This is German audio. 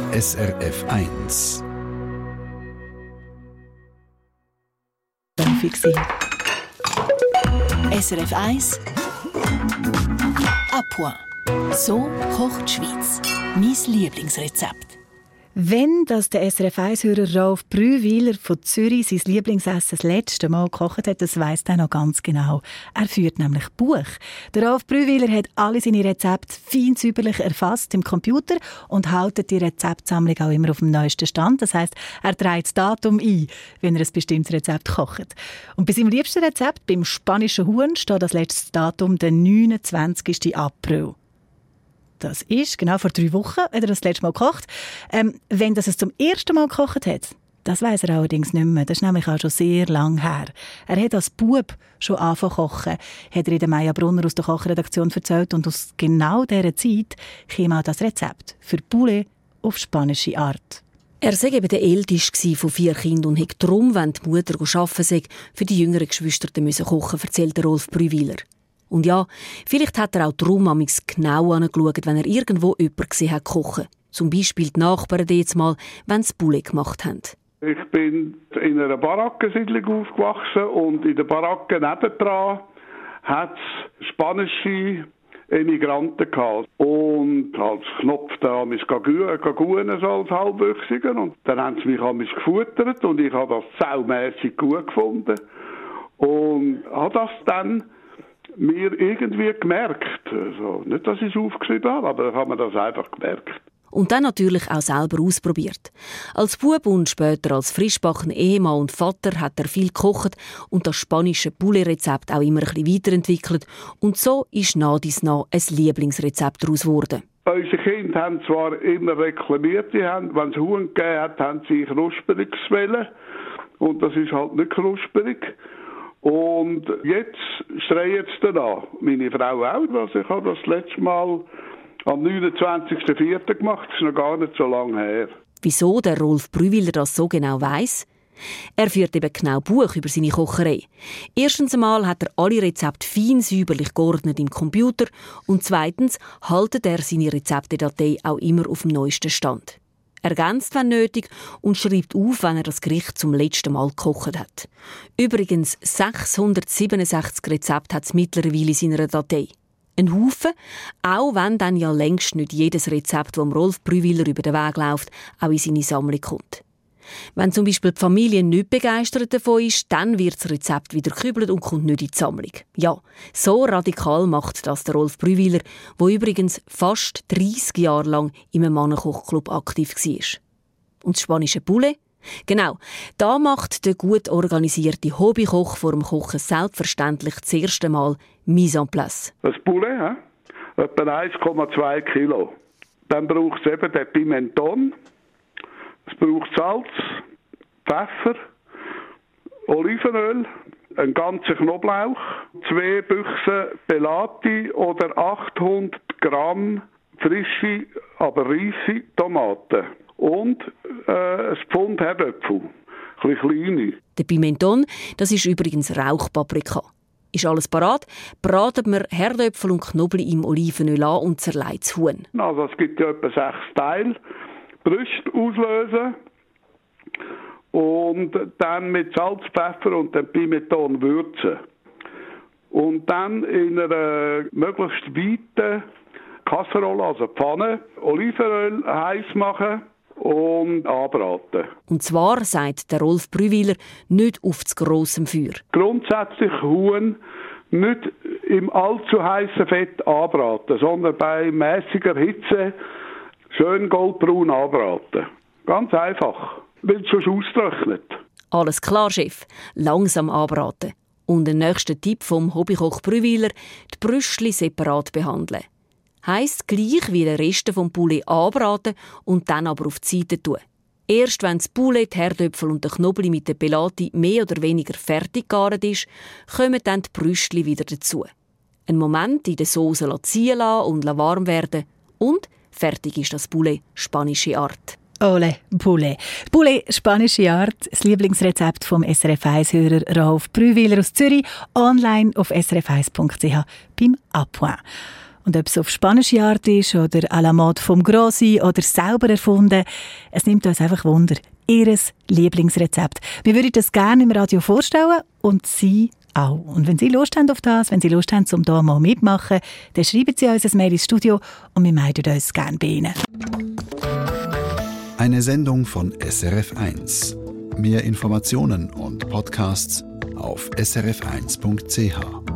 SRF 1. SRF 1 à point. So kocht die Schweiz. Mein Lieblingsrezept. Wenn das der SRF-1-Hörer Ralf Brühwiler von Zürich sein Lieblingsessen das letzte Mal gekocht hat, das weiss er noch ganz genau. Er führt nämlich Buch. Der Ralf Brühwiler hat alle seine Rezepte fein säuberlich erfasst im Computer und hält die Rezeptsammlung auch immer auf dem neuesten Stand. Das heisst, er trägt das Datum ein, wenn er ein bestimmtes Rezept kocht. Und bei seinem liebsten Rezept, beim spanischen Huhn, steht das letzte Datum der 29. April. Das ist genau vor 3 Wochen, hat er das letzte Mal gekocht. Wenn das es zum ersten Mal gekocht hat, das weiss er allerdings nicht mehr. Das ist nämlich auch schon sehr lang her. Er hat als Bub schon angefangen zu kochen, hat er in der Maja Brunner aus der Kochredaktion erzählt. Und aus genau dieser Zeit kam auch das Rezept für Poulet auf spanische Art. Er sei eben der Älteste von 4 Kindern und hätte darum, wenn die Mutter arbeiten sei, für die jüngeren Geschwister müssen kochen, erzählt der Rolf Brühwiler. Und ja, vielleicht hat er auch darum amigs genau angeschaut, wenn er irgendwo jemanden gesehen hat kochen. Zum Beispiel die Nachbarn jetzt mal, wenn sie Poulet gemacht haben. Ich bin in einer Barackensiedlung aufgewachsen und in der Baracke nebendran hat es spanische Emigranten gehabt. Und als Knopf da mis Gagunen so als Halbwüchsigen. Und dann haben sie mich amigs gefuttert und ich habe das saumässig gut gefunden. Und habe das dann mir irgendwie gemerkt. Also, nicht, dass ich es aufgeschrieben habe, aber ich habe mir das einfach gemerkt. Und dann natürlich auch selber ausprobiert. Als Bub und später als frischbackener Ehemann und Vater hat er viel gekocht und das spanische Poulet-Rezept auch immer ein bisschen weiterentwickelt. Und so ist nach dies nach ein Lieblingsrezept daraus geworden. Unsere Kinder haben zwar immer reklamiert, wenn es Huhn gegeben hat, haben sie Knusperiges wollen. Und das ist halt nicht knusperig. Und jetzt streuen sie danach. Meine Frau auch. Also ich habe das letzte Mal am 29.04. gemacht. Das ist noch gar nicht so lange her. Wieso der Rolf Brühwiler das so genau weiss? Er führt eben genau Buch über seine Kocherei. Erstens einmal hat er alle Rezepte fein säuberlich geordnet im Computer und zweitens haltet er seine Rezeptedatei auch immer auf dem neuesten Stand. Ergänzt, wenn nötig, und schreibt auf, wenn er das Gericht zum letzten Mal gekocht hat. Übrigens 667 Rezepte hat es mittlerweile in seiner Datei. Ein Haufen, auch wenn dann ja längst nicht jedes Rezept, das Rolf Brühwiler über den Weg läuft, auch in seine Sammlung kommt. Wenn zum Beispiel die Familie nicht begeistert davon ist, dann wird das Rezept wieder gekübelt und kommt nicht in die Sammlung. Ja, so radikal macht das der Rolf Brühwiler, der übrigens fast 30 Jahre lang im Mannenkochclub aktiv war. Und das spanische Poulet? Genau, da macht der gut organisierte Hobbykoch vor dem Kochen selbstverständlich das erste Mal Mise en place. Das Poulet, etwa 1,2 Kilo. Dann braucht es eben den Pimenton. Es braucht Salz, Pfeffer, Olivenöl, einen ganzen Knoblauch, 2 Büchsen Pelati oder 800 Gramm frische, aber reife Tomaten und ein Pfund Herdöpfel, ein bisschen kleine. Der Pimenton, das ist übrigens Rauchpaprika. Ist alles parat, braten wir Herdöpfel und Knoblauch im Olivenöl an und zerlegt das Huhn. Also es gibt ja etwa 6 Teile. Brüste auslösen und dann mit Salz, Pfeffer und dem Pimenton würzen. Und dann in einer möglichst weiten Kasserole, also Pfanne, Olivenöl heiß machen und anbraten. Und zwar, sagt der Rolf Brühwiler, nicht auf zu grossem Feuer. Grundsätzlich Huhn nicht im allzu heißen Fett anbraten, sondern bei mäßiger Hitze schön goldbraun anbraten. Ganz einfach, weil es sonst austrocknet. Alles klar, Chef. Langsam anbraten. Und der nächste Tipp vom Hobbykoch Brühwiler, die Brüschli separat behandeln. Heisst gleich wie den Rest vom Poulet anbraten und dann aber auf die Seite tun. Erst wenn das Poulet, die Herdöpfel und der Knoblauch mit der Pelati mehr oder weniger fertig gegart ist, kommen dann die Brüschli wieder dazu. Einen Moment in der Sauce ziehen lassen und warm werden und fertig ist das Poulet spanische Art. Ole, Poulet. Poulet, spanische Art, das Lieblingsrezept vom SRF1-Hörer Ralf Brühwiler aus Zürich, online auf srf1.ch beim Appoint. Und ob es auf spanische Art ist oder à la mode vom Grossi oder selber erfunden, es nimmt uns einfach Wunder. Ihr Lieblingsrezept. Wir würden das gerne im Radio vorstellen und Sie auch. Und wenn Sie Lust haben auf das, wenn Sie Lust haben, um hier mal mitmachen, dann schreiben Sie uns ein Mail ins Studio und wir melden uns gerne bei Ihnen. Eine Sendung von SRF1. Mehr Informationen und Podcasts auf srf1.ch.